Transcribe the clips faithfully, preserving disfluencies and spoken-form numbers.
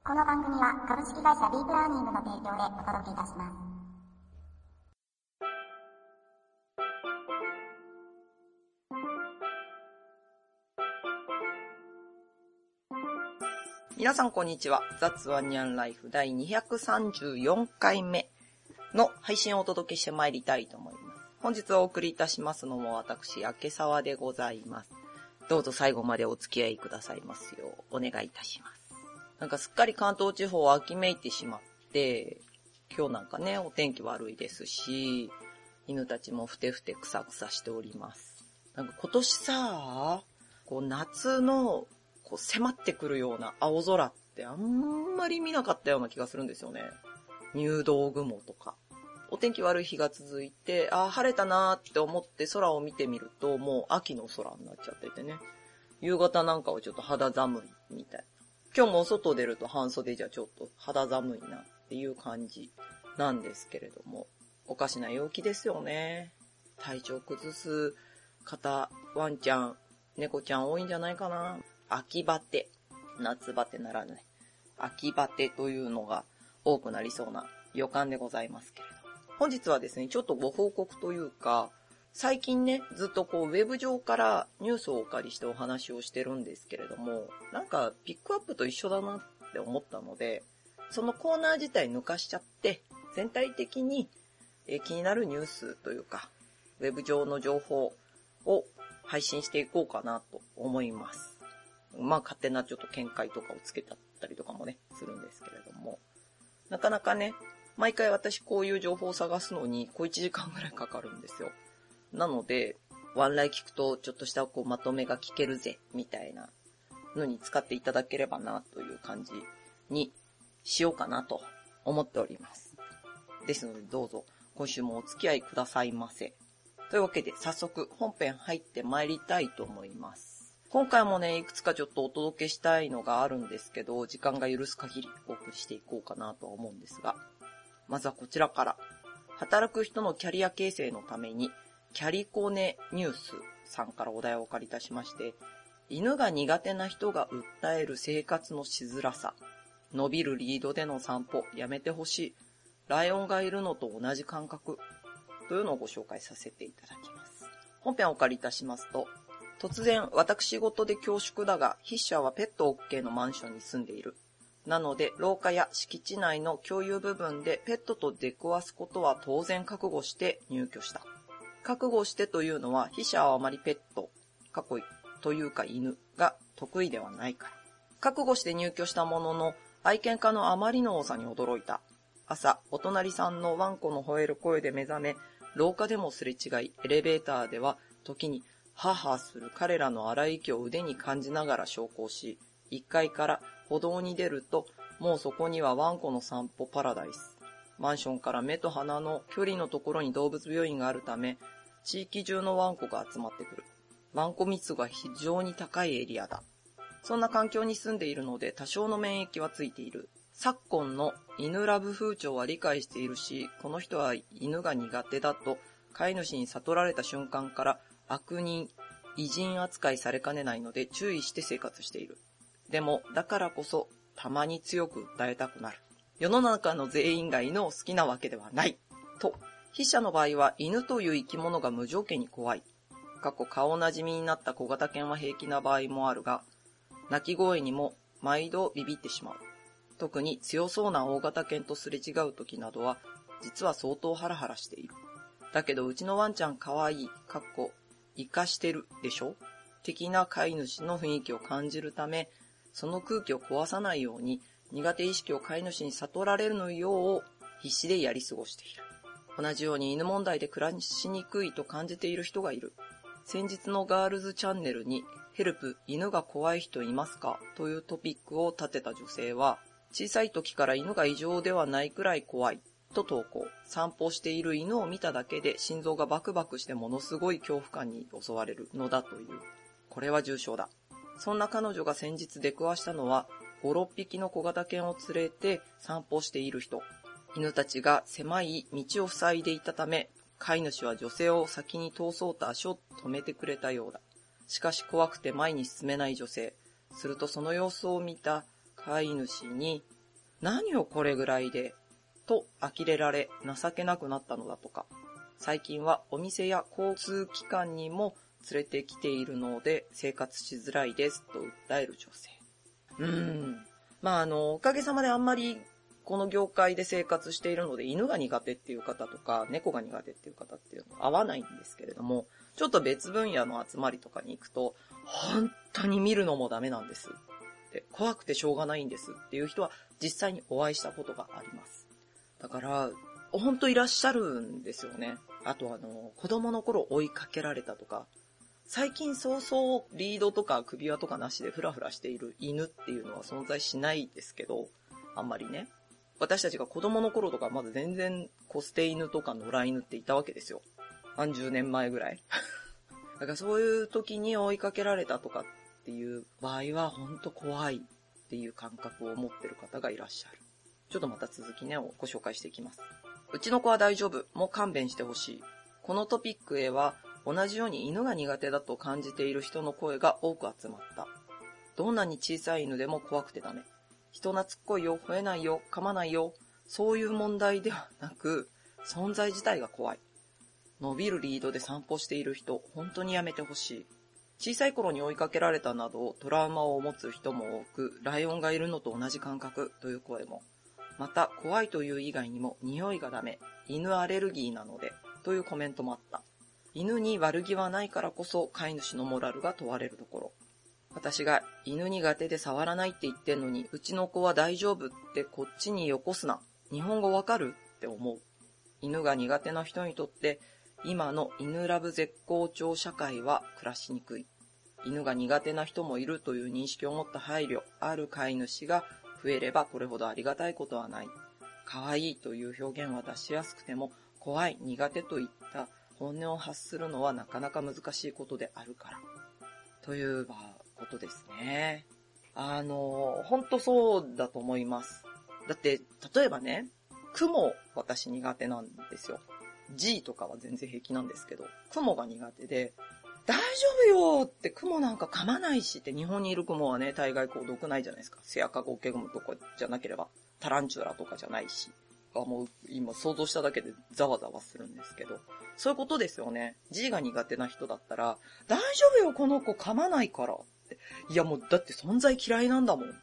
この番組は株式会社ディープラーニングの提供でお届けいたします。 皆さんこんにちは。雑ワニャンライフ第にひゃくさんじゅうよんかいめの配信をお届けしてまいりたいと思います。本日お送りいたしますのも私、明け沢でございます。どうぞ最後までお付き合いくださいますようお願いいたします。なんかすっかり関東地方秋めいてしまって、今日なんかね、お天気悪いですし、犬たちもふてふてくさくさしております。なんか今年さ、こう夏のこう迫ってくるような青空ってあんまり見なかったような気がするんですよね。入道雲とか。お天気悪い日が続いて、あー晴れたなーって思って空を見てみると、もう秋の空になっちゃっててね。夕方なんかはちょっと肌寒いみたい。今日も外出ると半袖じゃちょっと肌寒いなっていう感じなんですけれども、おかしな陽気ですよね。体調崩す方、ワンちゃん、猫ちゃん多いんじゃないかな。秋バテ、夏バテならない。秋バテというのが多くなりそうな予感でございますけれど。本日はですね、ちょっとご報告というか、最近ね、ずっとこうウェブ上からニュースをお借りしてお話をしてるんですけれども、なんかピックアップと一緒だなって思ったので、そのコーナー自体抜かしちゃって、全体的にえ気になるニュースというか、ウェブ上の情報を配信していこうかなと思います。まあ勝手なちょっと見解とかをつけたったりとかもね、するんですけれども、なかなかね、毎回私こういう情報を探すのに小いちじかんぐらいかかるんですよ。なので、ワンライ聞くとちょっとしたこうまとめが聞けるぜ、みたいなのに使っていただければなという感じにしようかなと思っております。ですのでどうぞ今週もお付き合いくださいませ。というわけで早速本編入って参りたいと思います。今回もね、いくつかちょっとお届けしたいのがあるんですけど、時間が許す限りお送りしていこうかなとは思うんですが、まずはこちらから。働く人のキャリア形成のためにキャリコネニュースさんからお題をお借りいたしまして、犬が苦手な人が訴える生活のしづらさ、伸びるリードでの散歩やめてほしい、ライオンがいるのと同じ感覚というのをご紹介させていただきます。本編をお借りいたしますと、突然私事で恐縮だが、筆者はペット OK のマンションに住んでいる。なので廊下や敷地内の共有部分でペットと出くわすことは当然覚悟して入居した。覚悟してというのは、筆者はあまりペット、過去というか犬が得意ではないから。覚悟して入居したものの、愛犬家のあまりの多さに驚いた。朝、お隣さんのワンコの吠える声で目覚め、廊下でもすれ違い、エレベーターでは時にハーハーする彼らの荒い息を腕に感じながら昇降し、いっかいから歩道に出ると、もうそこにはワンコの散歩パラダイス。マンションから目と鼻の距離のところに動物病院があるため、地域中のワンコが集まってくる。ワンコ密度が非常に高いエリアだ。そんな環境に住んでいるので多少の免疫はついている。昨今の犬ラブ風潮は理解しているし、この人は犬が苦手だと飼い主に悟られた瞬間から悪人、異人扱いされかねないので注意して生活している。でもだからこそたまに強く訴えたくなる。世の中の全員が犬を好きなわけではない。と。筆者の場合は犬という生き物が無条件に怖い。過去顔なじみになった小型犬は平気な場合もあるが、鳴き声にも毎度ビビってしまう。特に強そうな大型犬とすれ違う時などは、実は相当ハラハラしている。だけどうちのワンちゃんかわいい、かっこ、生かしてるでしょ的な飼い主の雰囲気を感じるため、その空気を壊さないように苦手意識を飼い主に悟られるのよう必死でやり過ごしている。同じように犬問題で暮らしにくいと感じている人がいる。先日のガールズチャンネルにヘルプ犬が怖い人いますかというトピックを立てた女性は、小さい時から犬が異常ではないくらい怖いと投稿。散歩している犬を見ただけで心臓がバクバクしてものすごい恐怖感に襲われるのだという。これは重症だ。そんな彼女が先日出くわしたのはご、ろっぴきの小型犬を連れて散歩している人。犬たちが狭い道を塞いでいたため、飼い主は女性を先に通そうと足を止めてくれたようだ。しかし怖くて前に進めない女性。するとその様子を見た飼い主に何をこれぐらいで、と呆れられ情けなくなったのだとか、最近はお店や交通機関にも連れてきているので生活しづらいですと訴える女性。うーん。まあ、あの、おかげさまであんまりこの業界で生活しているので、犬が苦手っていう方とか、猫が苦手っていう方っていうのは合わないんですけれども、ちょっと別分野の集まりとかに行くと、本当に見るのもダメなんです。で、怖くてしょうがないんですっていう人は実際にお会いしたことがあります。だから、本当いらっしゃるんですよね。あとあの、子供の頃追いかけられたとか、最近そうそうリードとか首輪とかなしでフラフラしている犬っていうのは存在しないですけど、あんまりね。私たちが子供の頃とかまず全然コステ犬とか野良犬っていたわけですよ。何十年前ぐらい。だからそういう時に追いかけられたとかっていう場合は本当怖いっていう感覚を持ってる方がいらっしゃる。ちょっとまた続きね、ご紹介していきます。うちの子は大丈夫。もう勘弁してほしい。このトピックへは同じように犬が苦手だと感じている人の声が多く集まった。どんなに小さい犬でも怖くてダメ。人懐っこいよ、吠えないよ、噛まないよ。そういう問題ではなく、存在自体が怖い。伸びるリードで散歩している人、本当にやめてほしい。小さい頃に追いかけられたなどトラウマを持つ人も多く、ライオンがいるのと同じ感覚という声も。また、怖いという以外にも匂いがダメ、犬アレルギーなのでというコメントもあった。犬に悪気はないからこそ飼い主のモラルが問われるところ。私が犬苦手で触らないって言ってんのに、うちの子は大丈夫ってこっちによこすな。日本語わかるって思う。犬が苦手な人にとって今の犬ラブ絶好調社会は暮らしにくい。犬が苦手な人もいるという認識を持った配慮ある飼い主が増えればこれほどありがたいことはない。可愛いという表現は出しやすくても、怖い、苦手といった本音を発するのはなかなか難しいことであるから。ということですね。あの、ほんとそうだと思います。だって、例えばね、雲、私苦手なんですよ。G とかは全然平気なんですけど、雲が苦手で、大丈夫よって雲なんか噛まないしって、日本にいる雲はね、大概こう毒ないじゃないですか。セアカゴオケグモとかじゃなければ、タランチュラとかじゃないし。もう今想像しただけでざわざわするんですけど、そういうことですよね。G が苦手な人だったら、大丈夫よこの子噛まないからって。いやもうだって存在嫌いなんだもんって。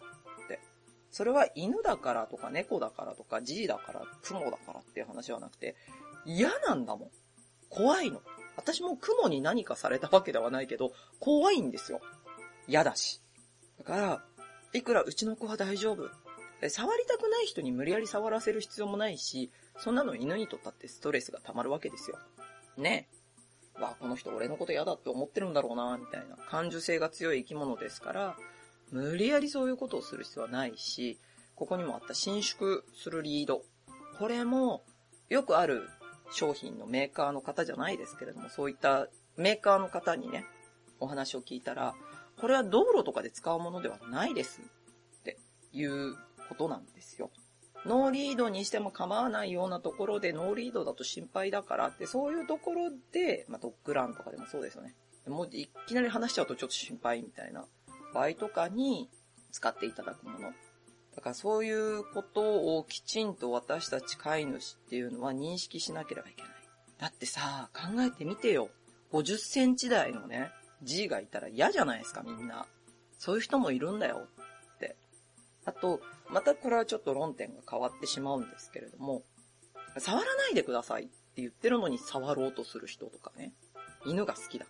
それは犬だからとか猫だからとか G だから雲だからっていう話はなくて、嫌なんだもん。怖いの。私も雲に何かされたわけではないけど、怖いんですよ。嫌だし。だから、いくらうちの子は大丈夫。触りたくない人に無理やり触らせる必要もないし、そんなの犬にとったってストレスが溜まるわけですよ。ねえ。わあ、この人俺のこと嫌だって思ってるんだろうな、みたいな感受性が強い生き物ですから、無理やりそういうことをする必要はないし、ここにもあった伸縮するリード。これもよくある商品のメーカーの方じゃないですけれども、そういったメーカーの方にね、お話を聞いたら、これは道路とかで使うものではないですっていうことなんですよ。ノーリードにしても構わないようなところでノーリードだと心配だからって、そういうところで、まあ、ドッグランとかでもそうですよね。もういきなり話しちゃうとちょっと心配みたいな場合とかに使っていただくもの。だからそういうことをきちんと私たち飼い主っていうのは認識しなければいけない。だってさ、考えてみてよ。ごじゅっセンチ台のね、G がいたら嫌じゃないですか、みんな。そういう人もいるんだよって。あと、またこれはちょっと論点が変わってしまうんですけれども、触らないでくださいって言ってるのに触ろうとする人とかね。犬が好きだから。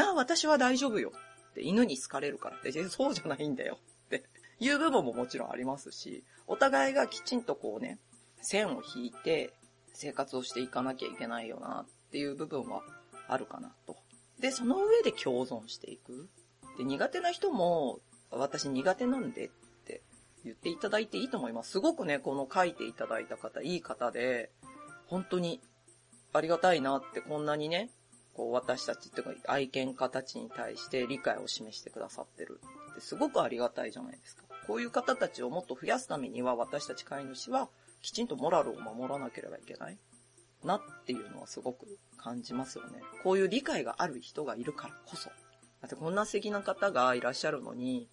ああ、私は大丈夫よって犬に好かれるからって、そうじゃないんだよっていう部分ももちろんありますし、お互いがきちんとこうね、線を引いて生活をしていかなきゃいけないよなっていう部分はあるかなと。で、その上で共存していく。で、苦手な人も、私苦手なんでって言っていただいていいと思います。すごくね、この書いていただいた方、いい方で、本当にありがたいなって、こんなにね、こう私たちっていうか愛犬家たちに対して理解を示してくださってるってすごくありがたいじゃないですか。こういう方たちをもっと増やすためには、私たち飼い主はきちんとモラルを守らなければいけないなっていうのはすごく感じますよね。こういう理解がある人がいるからこそ。だってこんな素敵な方がいらっしゃるのに、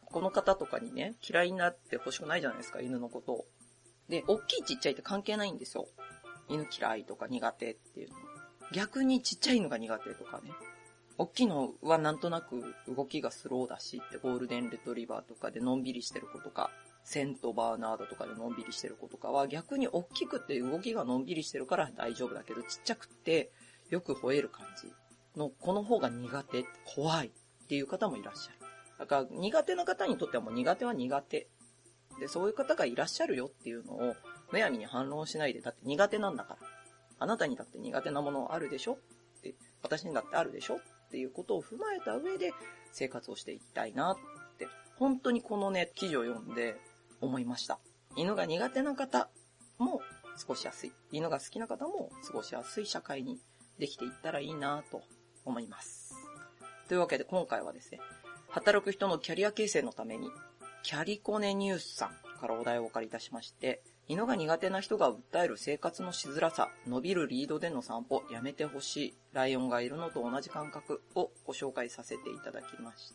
この方とかにね、嫌いになってほしくないじゃないですか、犬のことを。で、大きいちっちゃいって関係ないんですよ。犬嫌いとか苦手っていうの。逆にちっちゃいのが苦手とかね。大きいのはなんとなく動きがスローだしって、ゴールデンレトリバーとかでのんびりしてる子とか、セントバーナードとかでのんびりしてる子とかは逆に大きくて動きがのんびりしてるから大丈夫だけど、ちっちゃくてよく吠える感じの子の方が苦手、怖いっていう方もいらっしゃる。だから苦手な方にとってはもう苦手は苦手。で、そういう方がいらっしゃるよっていうのをむやみに反論しないで、だって苦手なんだから。あなたにだって苦手なものあるでしょって、私にだってあるでしょっていうことを踏まえた上で生活をしていきたいなって、本当にこのね、記事を読んで思いました。犬が苦手な方も過ごしやすい。犬が好きな方も過ごしやすい社会にできていったらいいなと思います。というわけで今回はですね、働く人のキャリア形成のために、キャリコネニュースさんからお題をお借りいたしまして、犬が苦手な人が訴える生活のしづらさ、伸びるリードでの散歩、やめてほしい、ライオンがいるのと同じ感覚をご紹介させていただきました。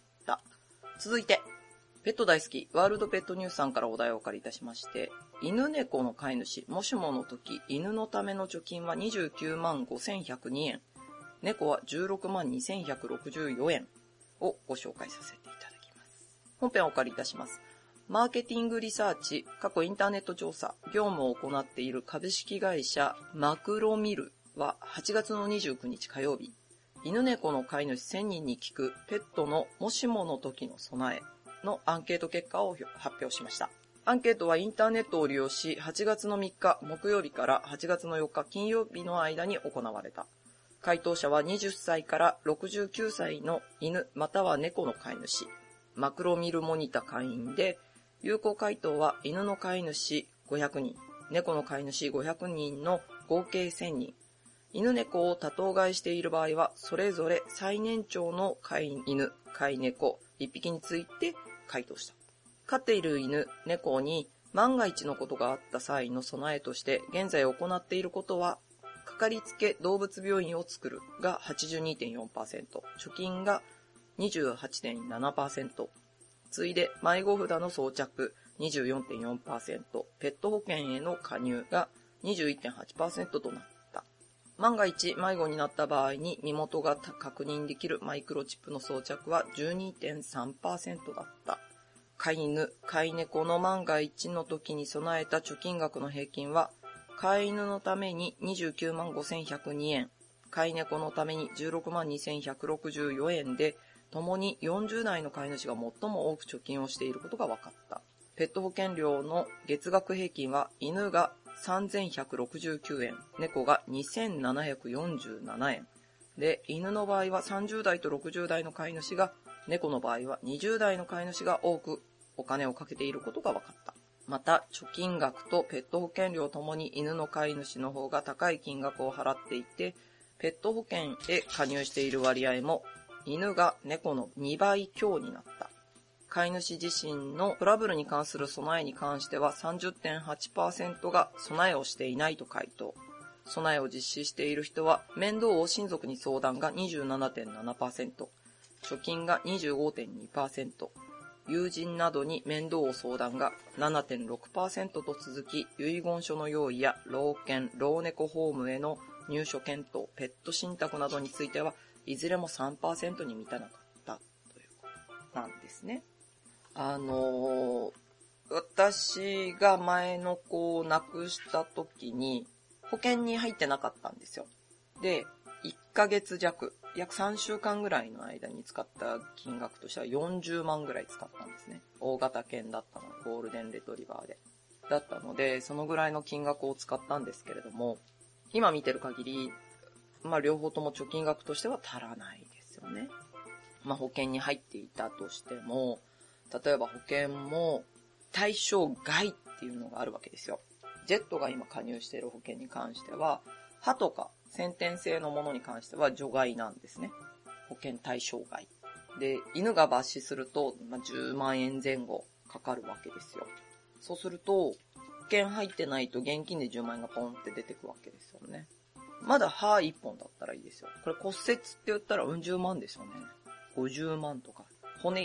続いて、ペット大好き、ワールドペットニュースさんからお題をお借りいたしまして、犬猫の飼い主、もしもの時、犬のための貯金はにじゅうきゅうまんごせんひゃくにえん、猫はじゅうろくまんにせんひゃくろくじゅうよんえんをご紹介させていただきます。本編をお借りいたします。マーケティングリサーチ、過去インターネット調査、業務を行っている株式会社マクロミルははちがつのにじゅうくにち火曜日、犬猫の飼い主せんにんに聞くペットのもしもの時の備えのアンケート結果を発表しました。アンケートはインターネットを利用し、はちがつのみっか木曜日からはちがつのよっか金曜日の間に行われた。回答者ははたちからろくじゅうきゅうさいの犬または猫の飼い主、マクロミルモニタ会員で、有効回答は犬の飼い主ごひゃくにん、猫の飼い主ごひゃくにんの合計せんにん。犬猫を多頭飼いしている場合は、それぞれ最年長の飼い犬、飼い猫いっぴきについて回答した。飼っている犬、猫に万が一のことがあった際の備えとして現在行っていることは、かかりつけ動物病院を作るが はちじゅうにてんよんパーセント、貯金が にじゅうはちてんななパーセント、次いで迷子札の装着 にじゅうよんてんよんパーセント、ペット保険への加入が にじゅういってんはちパーセント となった。万が一迷子になった場合に身元が確認できるマイクロチップの装着は じゅうにてんさんパーセント だった。飼い犬、飼い猫の万が一の時に備えた貯金額の平均は、飼い犬のためににじゅうきゅうまんごせんひゃくにえん、飼い猫のためにじゅうろくまんにせんひゃくろくじゅうよんえんで、ともによんじゅうだいの飼い主が最も多く貯金をしていることが分かった。ペット保険料の月額平均は犬がさんぜんひゃくろくじゅうきゅうえん、猫がにせんななひゃくよんじゅうななえん。で、犬の場合はさんじゅうだいとろくじゅうだいの飼い主が、猫の場合はにじゅうだいの飼い主が多くお金をかけていることが分かった。また、貯金額とペット保険料ともに犬の飼い主の方が高い金額を払っていて、ペット保険へ加入している割合も犬が猫のにばい強になった。飼い主自身のトラブルに関する備えに関しては さんじゅってんはちパーセント が備えをしていないと回答。備えを実施している人は面倒を親族に相談が にじゅうななてんななパーセント、貯金が にじゅうごてんにパーセント、友人などに面倒を相談が ななてんろくパーセント と続き、遺言書の用意や老犬、老猫ホームへの入所検討、ペット信託などについてはいずれも さんパーセント に満たなかったということなんですね。あのー、私が前の子を亡くした時に保険に入ってなかったんですよ。で、いっかげつじゃく、約さんしゅうかんぐらいの間に使った金額としてはよんじゅうまんぐらい使ったんですね。大型犬だったの、ゴールデンレトリバーで。だったので、そのぐらいの金額を使ったんですけれども、今見てる限り、まあ両方とも貯金額としては足らないですよね。まあ保険に入っていたとしても、例えば保険も対象外っていうのがあるわけですよ。ジェットが今加入している保険に関しては、歯とか先天性のものに関しては除外なんですね。保険対象外。で、犬が抜歯すると、まあ、じゅうまんえんぜん後かかるわけですよ。そうすると、保険入ってないと現金でじゅうまんえんがポンって出てくわけですよね。まだ歯いっぽんだったらいいですよ。これ骨折って言ったらうん十万ですよね。ごじゅうまんとか。骨いっ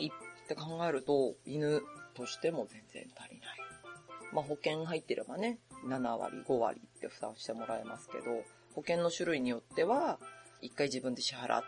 って考えると、犬としても全然足りない。まあ保険入ってればね、ななわり、ごわりって負担してもらえますけど、保険の種類によっては、一回自分で支払って、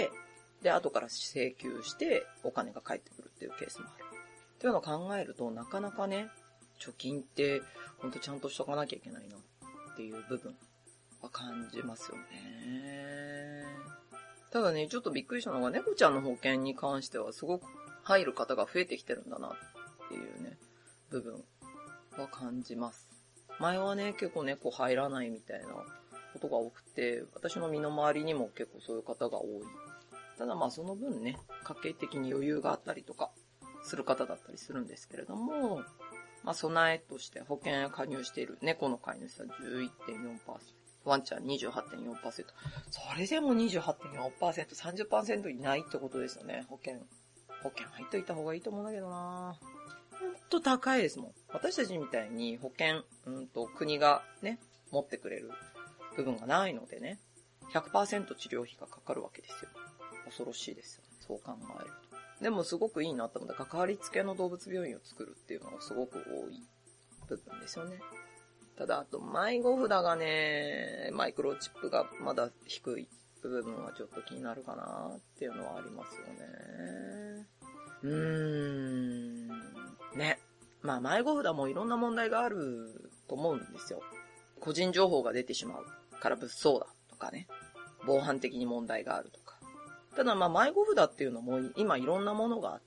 で、後から請求してお金が返ってくるっていうケースもある。っていうのを考えると、なかなかね、貯金ってほんとちゃんとしとかなきゃいけないなっていう部分は感じますよね。ただね、ちょっとびっくりしたのが、猫ちゃんの保険に関してはすごく入る方が増えてきてるんだなっていうね、部分は感じます。前はね、結構猫入らないみたいなことが多くて、私の身の回りにも結構そういう方が多い。ただまあその分ね、家計的に余裕があったりとかする方だったりするんですけれども、まあ備えとして保険加入している猫の飼い主は じゅういってんよんパーセント、ワンちゃん にじゅうはちてんよんパーセント。それでも にじゅうはちてんよんパーセント、さんじゅっパーセントいないってことですよね、保険。保険入っといた方がいいと思うんだけどなぁ。ほんと高いですもん。私たちみたいに保険、うんと国がね、持ってくれる部分がないのでね、ひゃくパーセント 治療費がかかるわけですよ。恐ろしいですよね。そう考えると。でもすごくいいなと思った。関わり付けの動物病院を作るっていうのがすごく多い部分ですよね。ただ、あと、迷子札がね、マイクロチップがまだ低い部分はちょっと気になるかなっていうのはありますよね。うーん。ね。まあ、迷子札もいろんな問題があると思うんですよ。個人情報が出てしまうから物騒だとかね。防犯的に問題があるとか。ただまあ迷子札っていうのも今いろんなものがあって、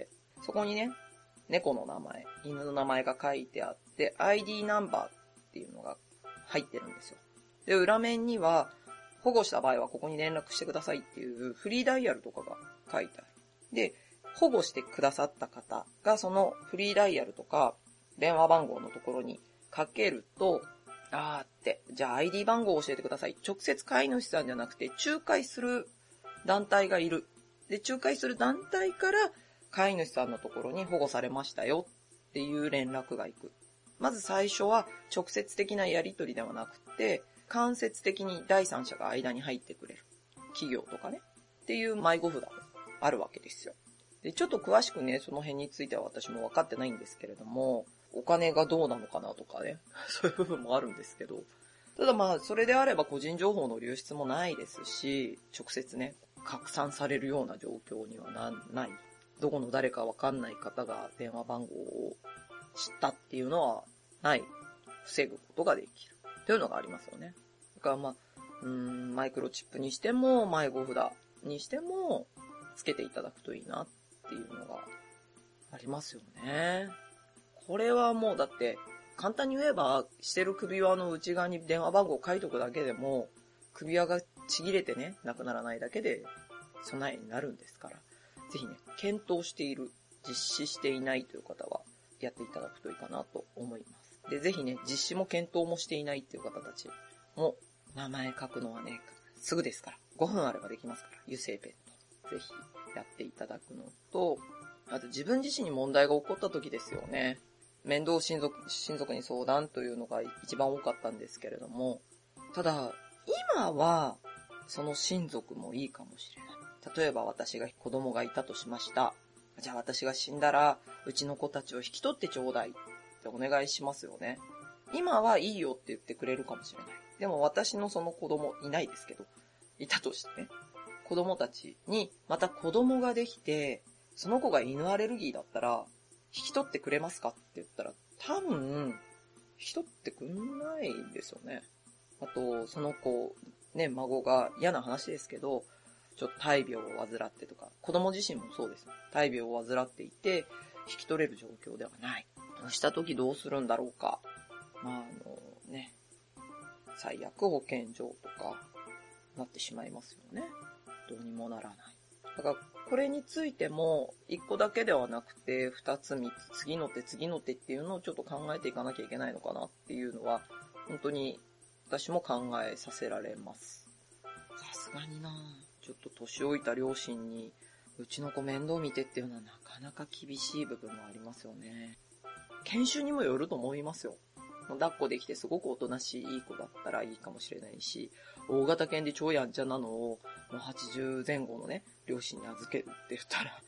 そこにね、猫の名前、犬の名前が書いてあって、アイディー ナンバーっていうのが入ってるんですよ。で、裏面には、保護した場合はここに連絡してくださいっていうフリーダイヤルとかが書いてある。で、保護してくださった方がそのフリーダイヤルとか電話番号のところにかけると、あーって、じゃあ アイディー 番号を教えてください。直接飼い主さんじゃなくて仲介する団体がいる。で、仲介する団体から飼い主さんのところに保護されましたよっていう連絡が行く。まず最初は直接的なやり取りではなくて、間接的に第三者が間に入ってくれる。企業とかね。っていう迷子札もあるわけですよ。で、ちょっと詳しくね、その辺については私も分かってないんですけれども、お金がどうなのかなとかね、そういう部分もあるんですけど、ただまあ、それであれば個人情報の流出もないですし、直接ね、拡散されるような状況にはなない。どこの誰かわかんない方が電話番号を知ったっていうのはない。防ぐことができる。というのがありますよね。だからまあ、うーん、マイクロチップにしても、迷子札にしても、つけていただくといいなっていうのがありますよね。これはもうだって、簡単に言えば、してる首輪の内側に電話番号を書いとくだけでも、首輪がちぎれてね、なくならないだけで備えになるんですから、ぜひね、検討している、実施していないという方は、やっていただくといいかなと思います。で、ぜひね、実施も検討もしていないっていう方たちも、名前書くのはね、すぐですから、ごふんあればできますから、油性ペンと、ぜひやっていただくのと、あと自分自身に問題が起こった時ですよね。面倒親族、親族に相談というのが一番多かったんですけれども、ただ、今は、その親族もいいかもしれない。例えば私が子供がいたとしました。じゃあ私が死んだら、うちの子たちを引き取ってちょうだいってお願いしますよね。今はいいよって言ってくれるかもしれない。でも私のその子供いないですけど、いたとしてね。子供たちにまた子供ができて、その子が犬アレルギーだったら、引き取ってくれますかって言ったら、多分、引き取ってくんないですよね。あと、その子、ね、孫が嫌な話ですけど、ちょっと大病を患ってとか、子供自身もそうです。大病を患っていて、引き取れる状況ではない。そうした時どうするんだろうか。まあ、あのね、最悪保健所とか、なってしまいますよね。どうにもならない。だから、これについても、一個だけではなくて、二つ三つ、次の手、次の手っていうのをちょっと考えていかなきゃいけないのかなっていうのは、本当に私も考えさせられます。さすがになちょっと年老いた両親に、うちの子面倒見てっていうのはなかなか厳しい部分もありますよね。研修にもよると思いますよ。抱っこできてすごくおとなしいいい子だったらいいかもしれないし、大型犬で超やんちゃなのをもうはちじゅうぜん後のね、両親に預けるって言ったら、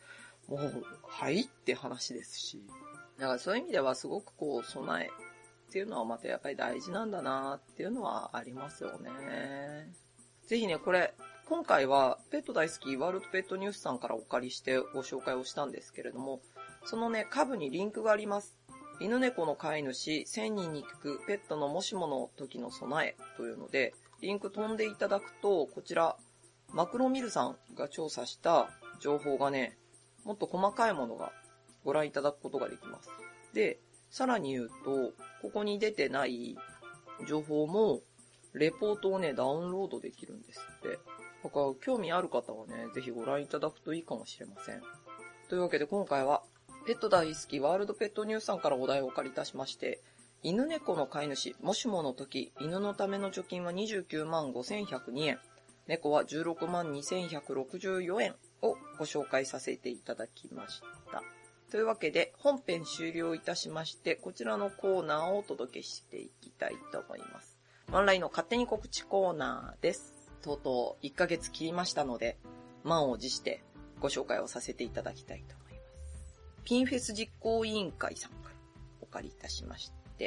もう、はいって話ですし。だからそういう意味ではすごくこう、備えっていうのはまたやっぱり大事なんだなっていうのはありますよね。ぜひね、これ、今回はペット大好きワールドペットニュースさんからお借りしてご紹介をしたんですけれども、そのね、下部にリンクがあります。犬猫の飼い主せんにんに聞くペットのもしもの時の備えというので、リンク飛んでいただくと、こちら、マクロミルさんが調査した情報がね、もっと細かいものがご覧いただくことができます。で、さらに言うと、ここに出てない情報も、レポートをね、ダウンロードできるんですって。だから興味ある方はね、ぜひご覧いただくといいかもしれません。というわけで今回は、ペット大好きワールドペットニュースさんからお題をお借りいたしまして、犬猫の飼い主、もしもの時、犬のための貯金はにじゅうきゅうまんごせんひゃくにえん、猫はじゅうろくまんにせんひゃくろくじゅうよえんをご紹介させていただきました。というわけで、本編終了いたしまして、こちらのコーナーをお届けしていきたいと思います。ワンラインの勝手に告知コーナーです。とうとういっかげつ切りましたので、満を持してご紹介をさせていただきたいと思います。ピンフェス実行委員会さんからお借りいたしまして、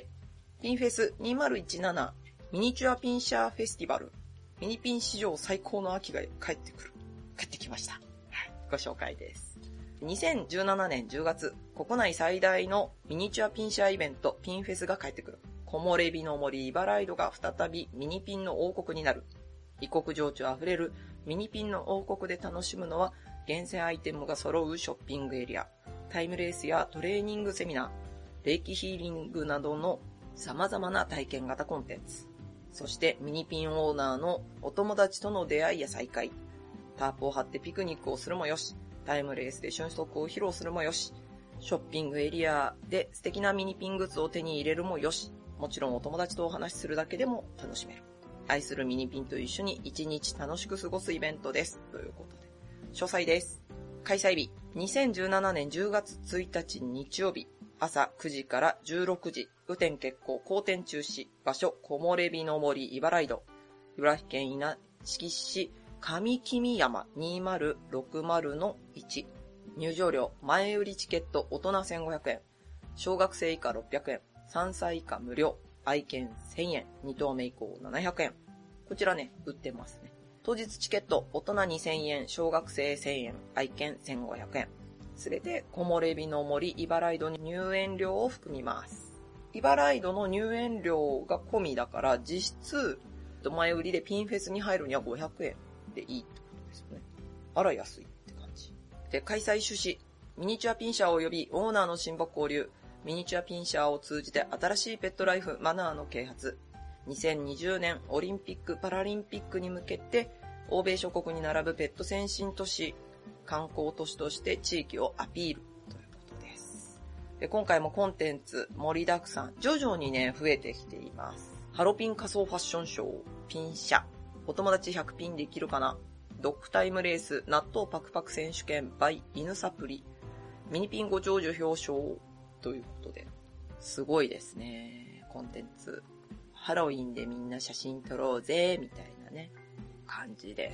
ピンフェスにせんじゅうななミニチュアピンシャーフェスティバル、ミニピン史上最高の秋が帰ってくる。帰ってきました。はい、ご紹介です。にせんじゅうななねんじゅうがつ、国内最大のミニチュアピンシャーイベント、ピンフェスが帰ってくる。木漏れ日の森イバライドが再びミニピンの王国になる。異国情緒あふれるミニピンの王国で楽しむのは、厳選アイテムが揃うショッピングエリア、タイムレースやトレーニングセミナー、霊気ヒーリングなどの様々な体験型コンテンツ。そしてミニピンオーナーのお友達との出会いや再会。タープを張ってピクニックをするもよし、タイムレースで俊足を披露するもよし、ショッピングエリアで素敵なミニピングッズを手に入れるもよし、もちろんお友達とお話しするだけでも楽しめる。愛するミニピンと一緒に一日楽しく過ごすイベントです。ということで。詳細です。開催日、にせんじゅうななねんじゅうがつついたち日曜日、朝くじからじゅうろくじ、雨天決行、好天中止、場所、木漏れ日の森、イバライド、茨城県稲敷市、上君山にせんろくじゅうのいち。入場料、前売りチケット、大人せんごひゃくえん、小学生以下ろっぴゃくえん、さんさい以下無料、愛犬せんえん、にとうめ以降ななひゃくえん。こちらね、売ってますね。当日チケット、大人にせんえん、小学生せんえん、愛犬せんごひゃくえん。すべて、木漏れ日の森、イバライドに入園料を含みます。イバライドの入園料が込みだから、実質、前売りでピンフェスに入るにはごひゃくえんでいいってことですよね。あら安いって感じ。で、開催趣旨、ミニチュアピンシャーを呼び、オーナーの親睦交流、ミニチュアピンシャーを通じて新しいペットライフマナーの啓発。にせんにじゅうねんオリンピック・パラリンピックに向けて、欧米諸国に並ぶペット先進都市、観光都市として地域をアピールということです。で、今回もコンテンツ盛りだくさん、徐々にね、増えてきています。ハロピン仮想ファッションショー、ピンシャ、お友達ひゃくピンできるかな、ドッグタイムレース、納豆パクパク選手権 by 犬サプリ、ミニピンご長寿表彰ということで、すごいですね、コンテンツ。ハロウィンでみんな写真撮ろうぜ、みたいなね、感じです。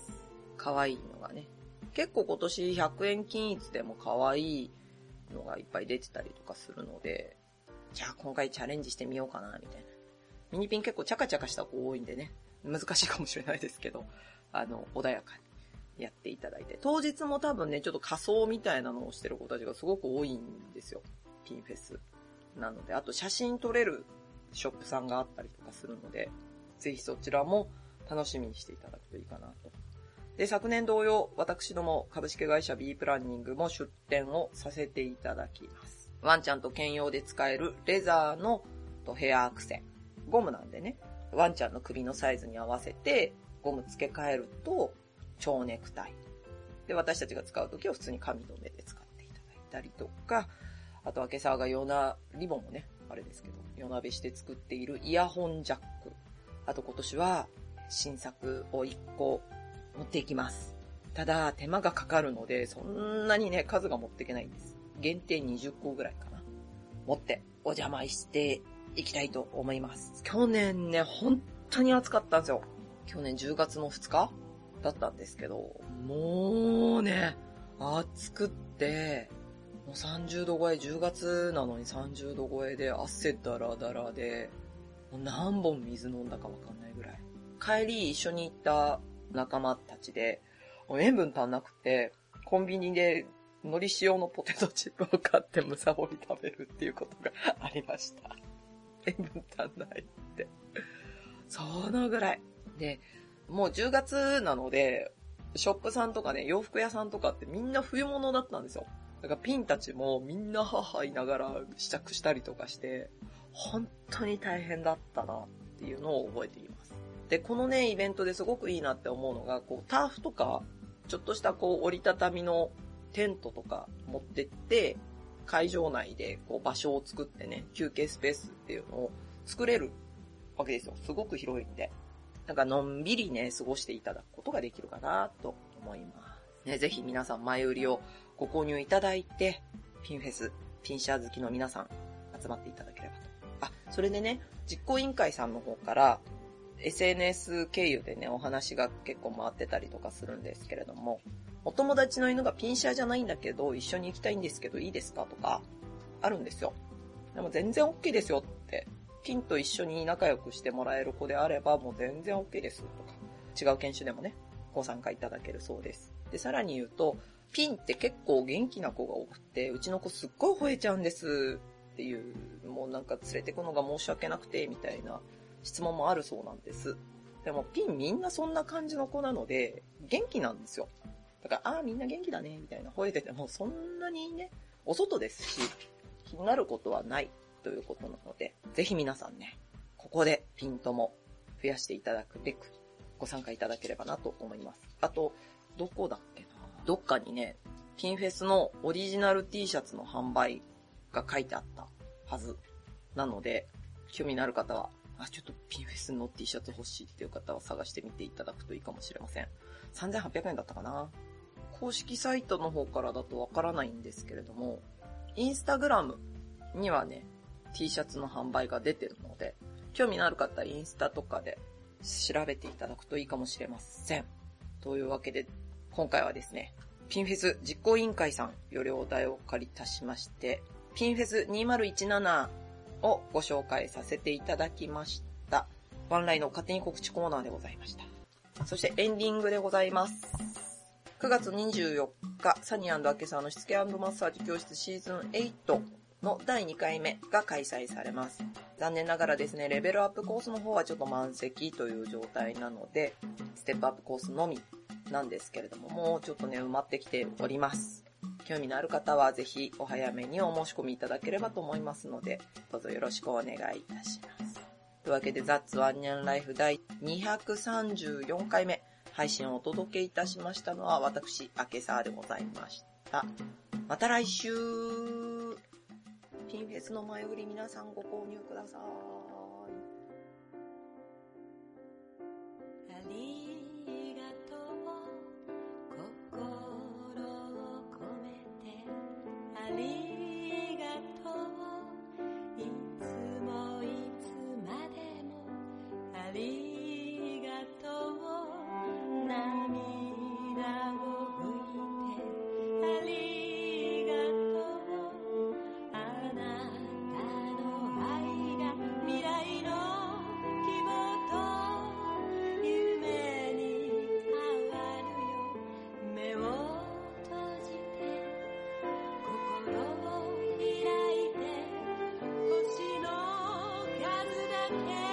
可愛いのがね。結構今年ひゃくえん均一でも可愛いのがいっぱい出てたりとかするので、じゃあ今回チャレンジしてみようかな、みたいな。ミニピン結構チャカチャカした子多いんでね、難しいかもしれないですけど、あの、穏やかにやっていただいて。当日も多分ね、ちょっと仮装みたいなのをしてる子たちがすごく多いんですよ。ピンフェス。なので、あと写真撮れるショップさんがあったりとかするので、ぜひそちらも楽しみにしていただくといいかなと。で、昨年同様、私ども株式会社 B プランニングも出展をさせていただきます。ワンちゃんと兼用で使えるレザーのヘアアクセ。ゴムなんでね、ワンちゃんの首のサイズに合わせてゴム付け替えると蝶ネクタイ。で、私たちが使うときは普通に髪留めで使っていただいたりとか、あとは今朝が夜な、リボンもね、あれですけど、夜なべして作っているイヤホンジャック。あと今年は新作をいっこ持っていきます。ただ、手間がかかるので、そんなにね、数が持っていけないんです。限定にじゅっこぐらいかな。持ってお邪魔していきたいと思います。去年ね、本当に暑かったんですよ。去年じゅうがつのふつかだったんですけど、もうね、 暑くって、もうさんじゅうど超え、じゅうがつなのにさんじゅうど超えで汗だらだらで、もう何本水飲んだかわかんないぐらい。帰り一緒に行った仲間たちで、もう塩分足んなくて、コンビニで海苔塩のポテトチップを買ってむさぼり食べるっていうことがありました。塩分足んないって。そのぐらい。で、もうじゅうがつなので、ショップさんとかね、洋服屋さんとかってみんな冬物だったんですよ。だからピンたちもみんな母言いながら試着したりとかして、本当に大変だったなっていうのを覚えています。で、このね、イベントですごくいいなって思うのが、こう、ターフとか、ちょっとしたこう、折りたたみのテントとか持ってって、会場内でこう場所を作ってね、休憩スペースっていうのを作れるわけですよ。すごく広いんで。なんかのんびりね、過ごしていただくことができるかなと思います。ね、ぜひ皆さん前売りをご購入いただいて、ピンフェス、ピンシャー好きの皆さん集まっていただければと。あ、それでね、実行委員会さんの方から エスエヌエス 経由でね、お話が結構回ってたりとかするんですけれども、お友達の犬がピンシャーじゃないんだけど、一緒に行きたいんですけどいいですかとか、あるんですよ。でも全然 OK ですよって。ピンと一緒に仲良くしてもらえる子であれば、もう全然 OK ですとか、違う犬種でもね、ご参加いただけるそうです。で、さらに言うと、ピンって結構元気な子が多くて、うちの子すっごい吠えちゃうんですっていう、もうなんか連れてくのが申し訳なくて、みたいな質問もあるそうなんです。でもピンみんなそんな感じの子なので、元気なんですよ。だから、ああ、みんな元気だね、みたいな吠えてても、そんなにね、お外ですし、気になることはないということなので、ぜひ皆さんね、ここでピントも増やしていただくべく、ご参加いただければなと思います。あと、どこだっけな、どっかにね、ピンフェスのオリジナル T シャツの販売が書いてあったはずなので、興味のある方は、あ、ちょっとピンフェスの T シャツ欲しいっていう方は探してみていただくといいかもしれません。さんぜんはっぴゃくえんだったかな。公式サイトの方からだとわからないんですけれども、インスタグラムにはね、T シャツの販売が出てるので、興味のある方はインスタとかで調べていただくといいかもしれません。というわけで、今回はですね、ピンフェス実行委員会さんよりお題をお借りいたしまして、ピンフェスにせんじゅうななをご紹介させていただきました。ワンライの勝手に告知コーナーでございました。そしてエンディングでございます。くがつにじゅうよっか、サニー&アケサーのしつけ&マッサージ教室シーズンはちのだいにかいめが開催されます。残念ながらですね、レベルアップコースの方はちょっと満席という状態なので、ステップアップコースのみなんですけれども、もうちょっとね、埋まってきております。興味のある方はぜひお早めにお申し込みいただければと思いますので、どうぞよろしくお願いいたします。というわけで、ザッツワンニャンライフだいにひゃくさんじゅうよんかいめ、配信をお届けいたしましたのは私、アケサーでございました。また来週。ピンフェスの前売り皆さんご購入ください。 ありがとう、心を込めて。ありがとう、いつもいつまでも。ありがとう、涙を拭いて。ありがとう、あなたの愛が未来の希望と夢に変わるよ。目を閉じて心を開いて、星の数だけ